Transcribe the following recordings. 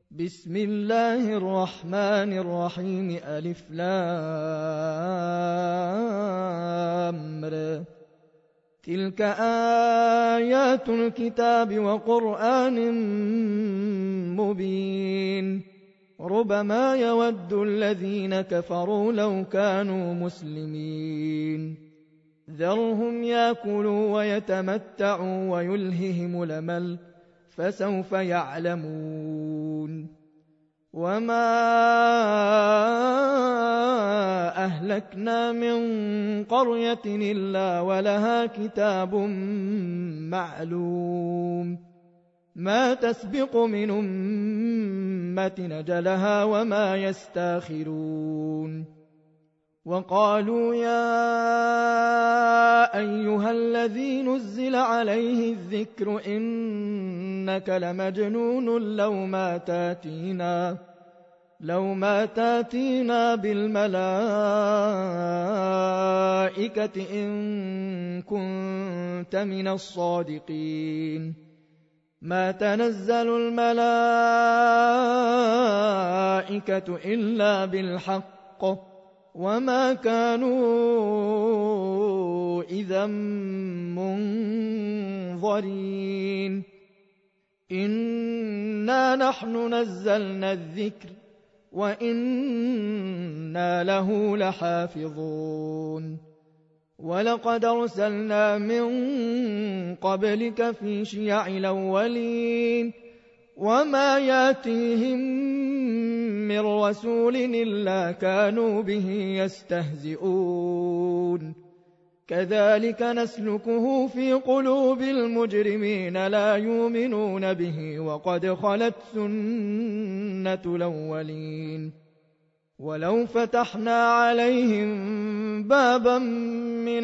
بسم الله الرحمن الرحيم ألف لام ر تلك آيات الكتاب وقرآن مبين ربما يود الذين كفروا لو كانوا مسلمين ذرهم يأكلوا ويتمتعوا ويلههم الأمل فسوف يعلمون وما أهلكنا من قرية إلا ولها كتاب معلوم ما تسبق من أمة أجلها وما يستاخرون وقالوا يا أيها الذي نزل عليه الذكر إنك لمجنون لو ما تاتينا بالملائكة إن كنت من الصادقين ما تنزل الملائكة إلا بالحق وما كانوا إذا منظرين إنا نحن نزلنا الذكر وإنا له لحافظون ولقد أرسلنا من قبلك في شيع الأولين وما ياتيهم من رسول إلا كانوا به يستهزئون كذلك نسلكه في قلوب المجرمين لا يؤمنون به وقد خلت سنة الأولين ولو فتحنا عليهم بابا من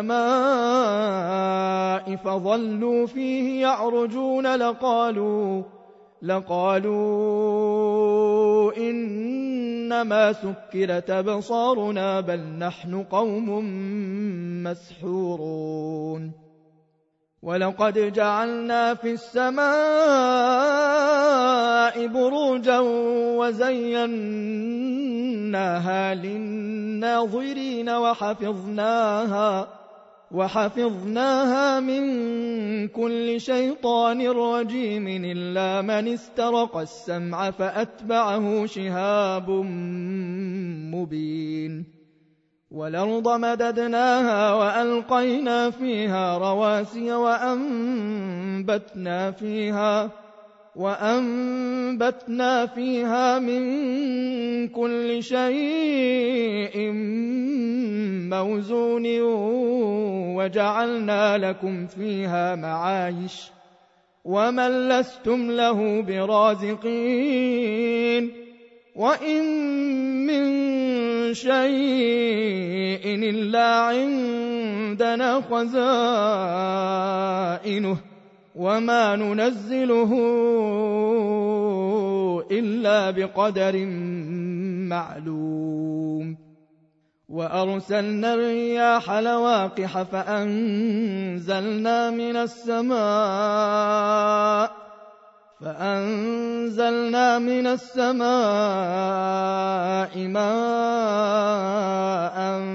السماء فظلوا فيه يعرجون لقالوا إنما سكرت أبصارنا بل نحن قوم مسحورون ولقد جعلنا في السماء بروجا وزيناها للناظرين وحفظناها من كل شيطان رجيم إلا من استرق السمع فأتبعه شهاب مبين والأرض مددناها وألقينا فيها رواسي وأنبتنا فيها من كل شيء موزون وجعلنا لكم فيها معايش ومن لستم له برازقين وإن من شيء إلا عندنا خزائنه وما ننزله إلا بقدر معلوم وأرسلنا الرياح لواقح فأنزلنا من السماء ماء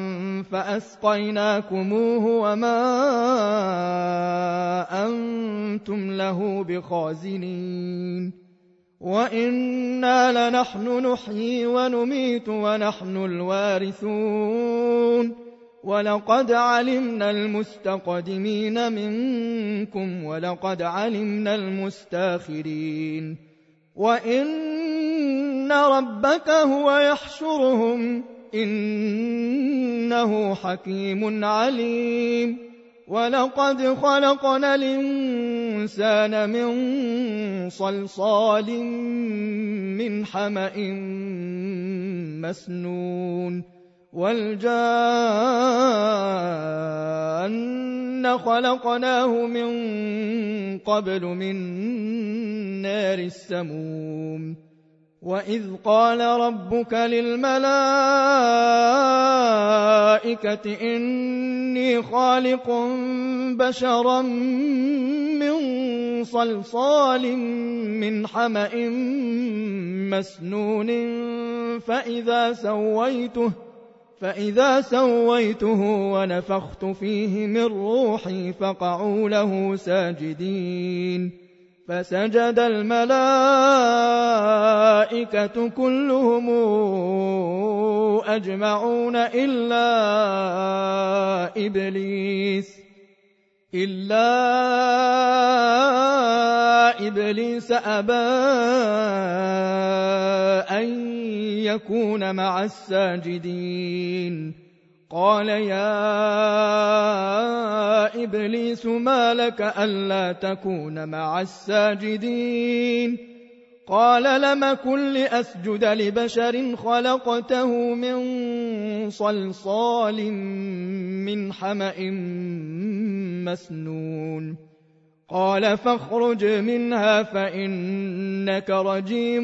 فأسقيناكموه وما أنتم له بخازنين وإنا لنحن نحيي ونميت ونحن الوارثون ولقد علمنا المستقدمين منكم ولقد علمنا المستاخرين وإن ربك هو يحشرهم إنه حكيم عليم ولقد خلقنا الإنسان من صلصال من حمأ مسنون والجان خلقناه من قبل من نار السموم وإذ قال ربك للملائكة إني خالق بشرا من صلصال من حمأ مسنون فإذا سويته ونفخت فيه من روحي فقعوا له ساجدين فسجد الملائكة كلهم أجمعون إلا إبليس أبى أن يكون مع الساجدين قال يا إبليس ما لك ألا تكون مع الساجدين قال لم أكن لأسجد لبشر خلقته من صلصال من حمأ مسنون قال فاخرج منها فإنك رجيم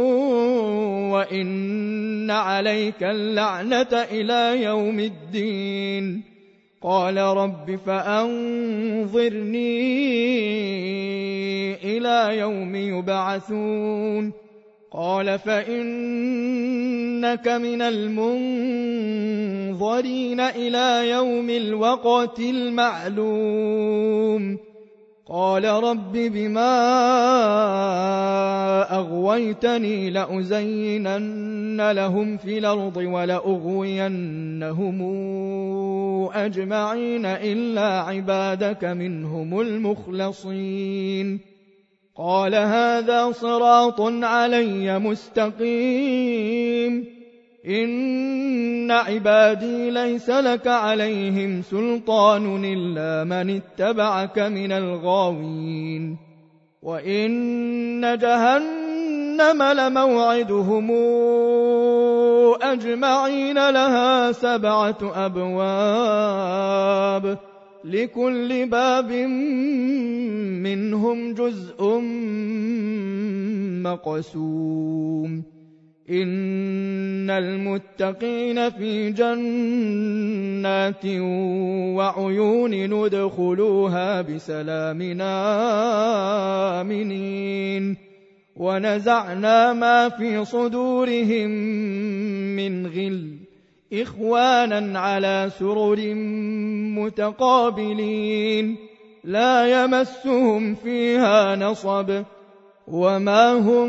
وإن عليك اللعنة إلى يوم الدين قال رب فأنظرني إلى يوم يبعثون قال فإنك من المنظرين إلى يوم الوقت المعلوم قال رب بما أغويتني لأزينن لهم في الأرض ولأغوينهم أجمعين إلا عبادك منهم المخلصين قال هذا صراط علي مستقيم إن عبادي ليس لك عليهم سلطان إلا من اتبعك من الغاوين وإن جهنم لموعدهم أجمعين لها 7 أبواب لكل باب منهم جزء مقسوم إن المتقين في جنات وعيون ندخلوها بسلام آمنين ونزعنا ما في صدورهم من غل إخوانا على سرر متقابلين لا يمسهم فيها نصب وما هم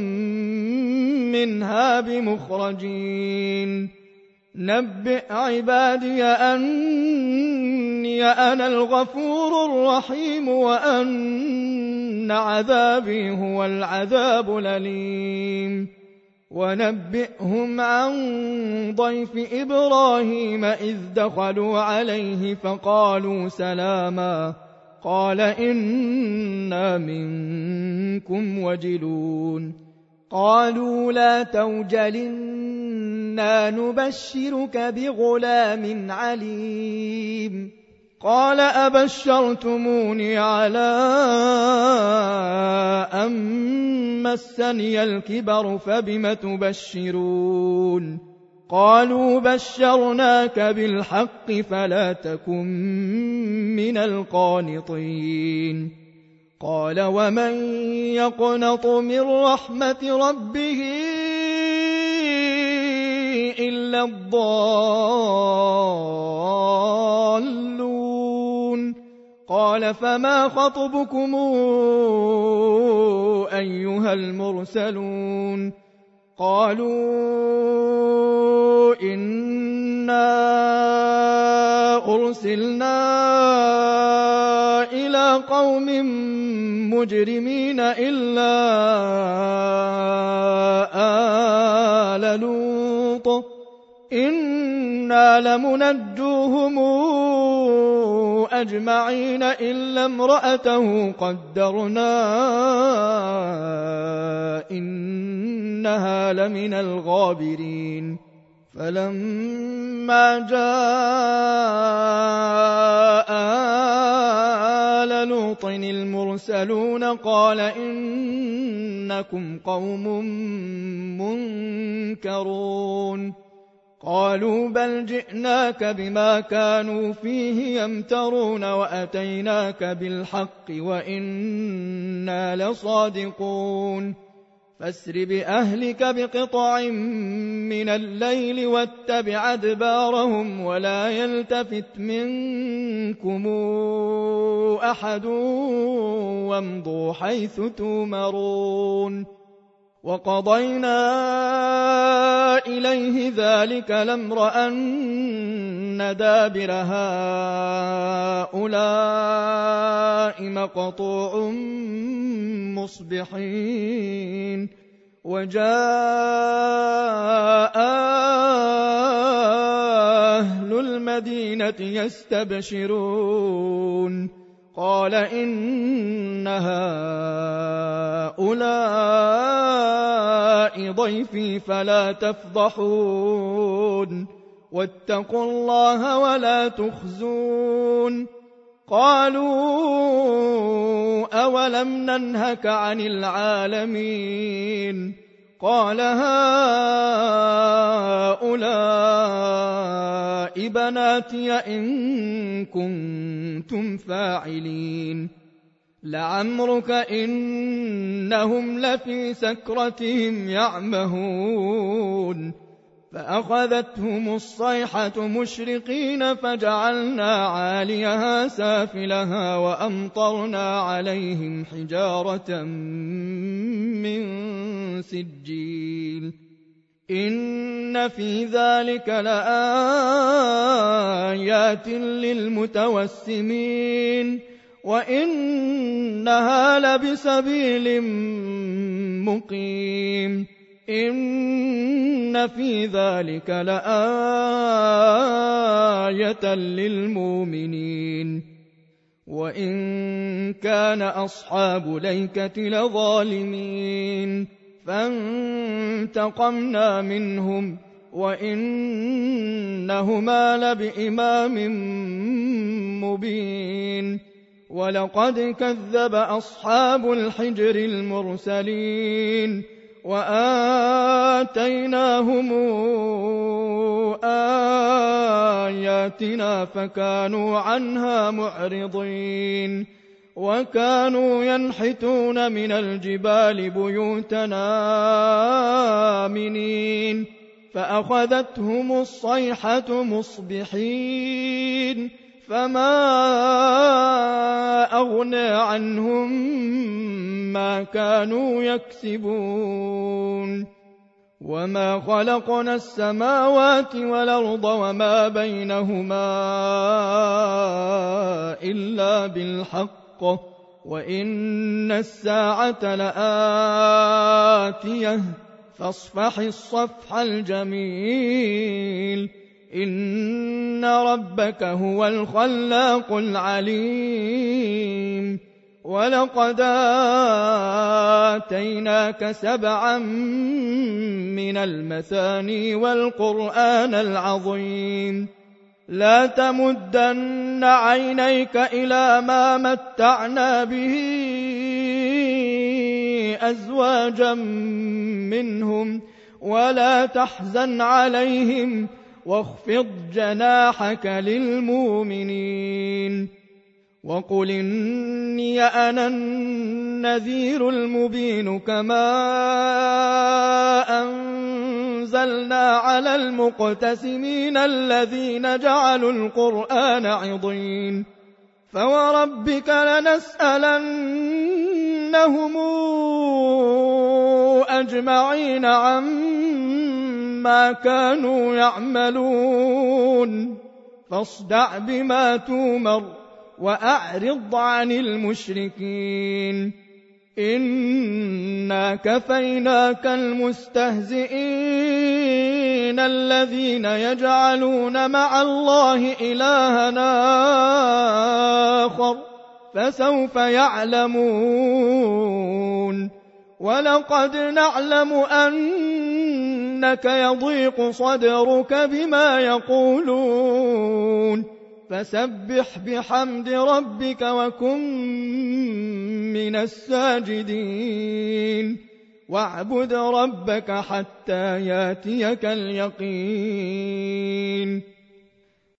منها بمخرجين نبئ عبادي أني أنا الغفور الرحيم وأن عذابي هو العذاب الأليم ونبئهم عن ضيف إبراهيم إذ دخلوا عليه فقالوا سلاما قال إنا منكم وجلون قالوا لا توجل إنا نبشرك بغلام عليم قال أبشرتموني على أن مسني الكبر فبم تبشرون قالوا بشرناك بالحق فلا تكن من القانطين قال ومن يقنط من رحمة ربه إلا الضالون قال فما خطبكم أيها المرسلون قالوا إنا أرسلنا إلى قوم مجرمين إلا آل لوط إنا لمنجوهم أجمعين إلا امرأته قدرنا إنها لمن الغابرين فلما جاء آل لوط المرسلون قال إنكم قوم منكرون قالوا بل جئناك بما كانوا فيه يمترون وأتيناك بالحق وإنا لصادقون فاسر بأهلك بقطع من الليل واتبع أدبارهم ولا يلتفت منكم أحد وامضوا حيث تؤمرون وقضينا إليه ذلك الأمر أن دابر هؤلاء مقطوع مصبحين وجاء أهل المدينة يستبشرون قال إن هؤلاء ضيفي فلا تفضحون واتقوا الله ولا تخزون قالوا أولم ننهك عن العالمين قال هؤلاء بناتي إن كنتم فاعلين لعمرك إنهم لفي سكرتهم يعمهون فأخذتهم الصيحة مشرقين فجعلنا عاليها سافلها وأمطرنا عليهم حجارة من سجيل إن في ذلك لآيات للمتوسمين وإنها لبسبيل مقيم إن في ذلك لآية للمؤمنين وإن كان أصحاب الأيكة لظالمين فانتقمنا منهم وإنهما لبإمام مبين ولقد كذب أصحاب الحجر المرسلين وآتيناهم آياتنا فكانوا عنها معرضين وكانوا ينحتون من الجبال بيوتنا آمنين فأخذتهم الصيحة مصبحين فما أغنى عنهم ما كانوا يكسبون وما خلقنا السماوات والأرض وما بينهما إلا بالحق وإن الساعة لآتية فاصفح الصفح الجميل إن ربك هو الخلاق العليم ولقد آتيناك 7 من المثاني والقرآن العظيم لا تمدن عينيك إلى ما متعنا به أزواجا منهم ولا تحزن عليهم واخفض جناحك للمؤمنين وقل إني أنا النذير المبين كما أنزلنا على المقتسمين الذين جعلوا القرآن عضين فوربك لنسألنهم أجمعين عما كانوا يعملون فاصدع بما تؤمر وأعرض عن المشركين إنا كفيناك المستهزئين الذين يجعلون مع الله إلهنا آخر فسوف يعلمون ولقد نعلم أنك يضيق صدرك بما يقولون فسبح بحمد ربك وكن من الساجدين واعبد ربك حتى ياتيك اليقين